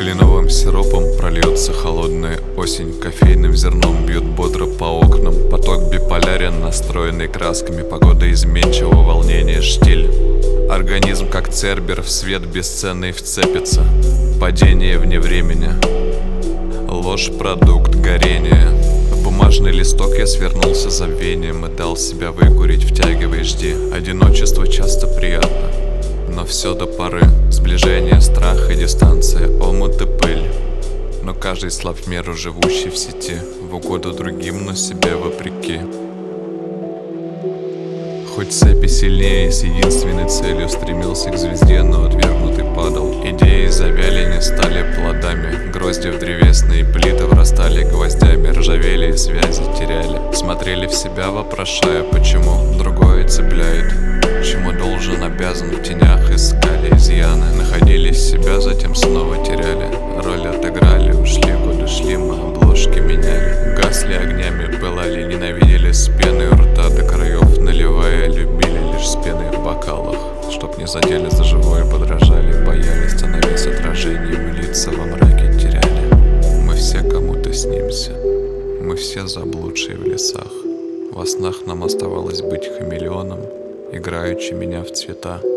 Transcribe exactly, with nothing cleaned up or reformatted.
Кленовым сиропом прольется холодная осень, кофейным зерном бьет бодро по окнам. Поток биполярен, настроенный красками, погода изменчивого волнения штиль. Организм, как цербер, в свет бесценный вцепится. Падение вне времени, ложь — продукт горения. В бумажный листок я свернулся забвением и дал себя выкурить, втягивая, жди. Одиночество часто приятно, но все до поры. Сближение, страх и дистанция, омут и пыль. Но каждый слаб в меру, живущий в сети, в угоду другим, но себе вопреки. Хоть цепи сильнее, с единственной целью стремился к звезде, но отвергнутый падал. Идеи завяли, не стали плодами. Грозди в древесные плиты врастали гвоздями. Ржавели и связи теряли. Смотрели в себя, вопрошая, почему другое цепляет. Чему должен, обязан, в тенях искали изъяны. Находили себя, затем снова теряли. Роль отыграли, ушли, годы шли, мы обложки меняли. Гасли огнями, пылали, ненавидели с пеной у рта до краев, наливая, любили лишь с пеной в бокалах. Чтоб не задели за живое, подражали, боялись становиться отражением, лица во мраке теряли. Мы все кому-то снимся, мы все заблудшие в лесах. Во снах нам оставалось быть хамелеоном, играючи меня в цвета.